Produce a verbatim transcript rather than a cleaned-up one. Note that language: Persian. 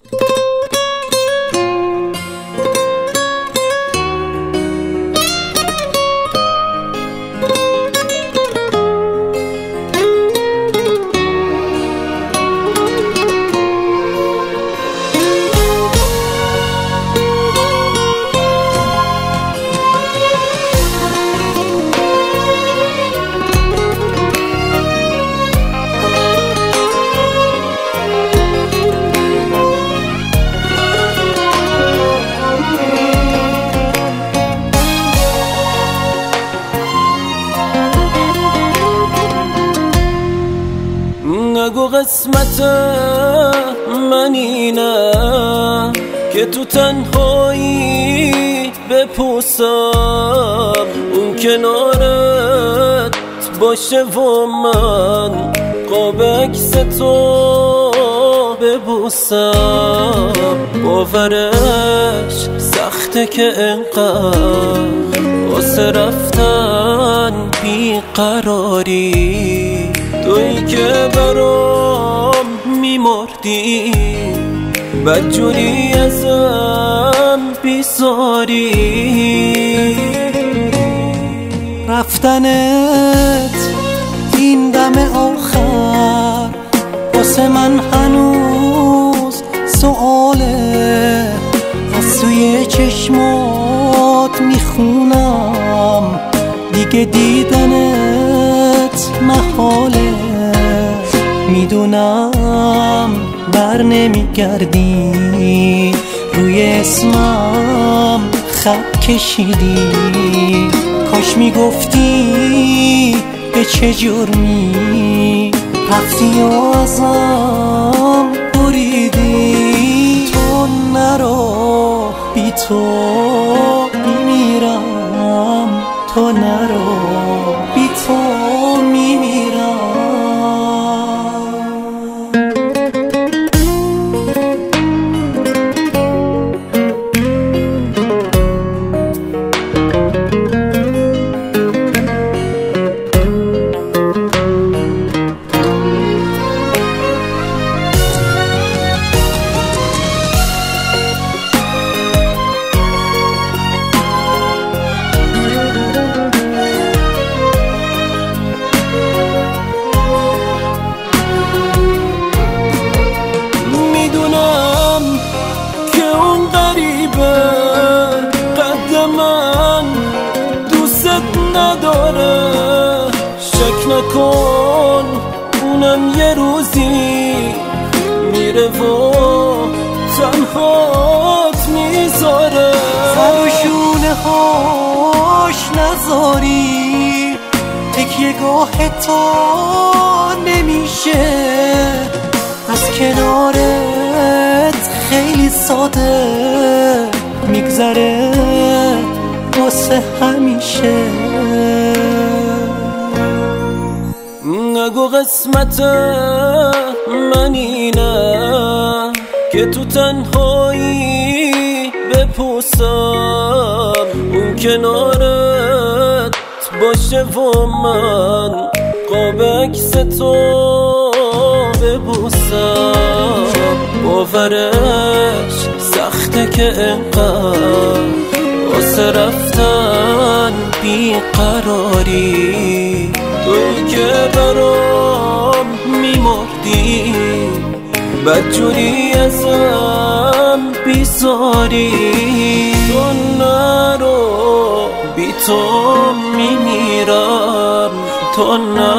نگو قسمت من اینه که تو تنهایی بپوسم، اون کنارت باشه و من قاب عکس تو ببوسم. باورش سخته که انقدر واسه رفتن بیقراری، تویی که برام میمردی بدجوری ازم بیزاری. رفتنت این دم آخر واسه من هنوز سؤاله، از توی چشمات میخونم دیگه دیدنت محاله. میدونم بر نمیگردی، روی اسمم خط کشیدی، کاش میگفتی به چه جرمی رفتی و ازم بریدی. تو نرو بی تو میمیرم، تو نرو بی تو میمیرم. قد من دوست نداره، شک نکن اونم یه روزی میره و تنهات میذاره. سر و شونه هاش نذاری، تکیه گاه تو نمیشه، از کنارت خیلی ساده میگذره واسه همیشه. نگو قسمت من اینه که تو تنهایی بپوسم، اون کنارت باشه و من قاب عکس تو ببوسم. باورش سخته که انقدر واسه رفتن بیقراری، تویی که برام میمردی بدجوری ازم بیزاری. تو نرو بی تو میمیرم، تو نرو